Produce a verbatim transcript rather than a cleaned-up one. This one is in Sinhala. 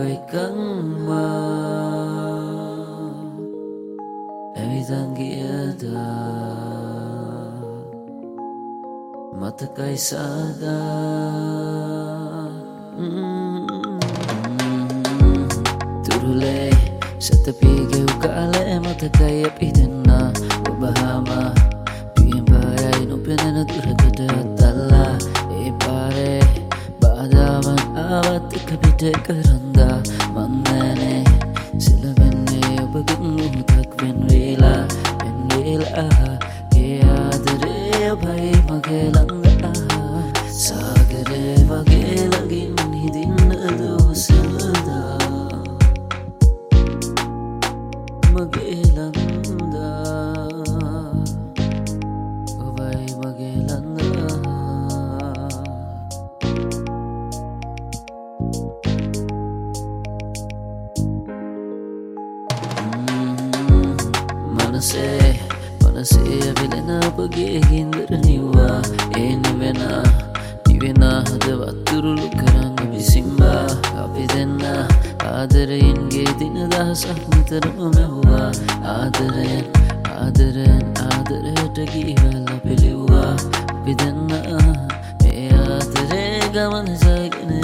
එකක්ම ඇවිදන් ගියද මතකයි සදා තුරුලේ සතපීගෙව් කාලේ මතකයි අපි දෙන්නා ඔබහාම පියෙන් පායයි නොපෙනෙන දුරකට අතල්ලා ඒ පාරේ බාධාවන් ආවත් එක පිට කරන්දා මන් නෑනේ සිලවෙන්නේ ඔබගෙන් මුහුදක් වෙන්වේලා වෙන්වේලා ඒ ආදරේ ඔබයි මගේ ළඟ සාගරේ වගේ ළඟින් හිදින්න දෝසලදා මගේ ළඟදා ඔබයි මගේ ළඟ මනසේ මනසේ ඇවිලෙන ඔබගේ ගින්දර නිව්වා ඒ නිවෙන නිවෙන හදවත් තුරුළු කරන්න විසිම්බා අපි දෙන්න ආදරයින්ගේ දින දහසක් නිතරම මැව්වා ආදරයෙන් ආදරයෙන් ආදරයට ගිහිවැල්ල පිළිව්වා අපි දෙන්න මේ ආදරේ ගමන ජයගෙන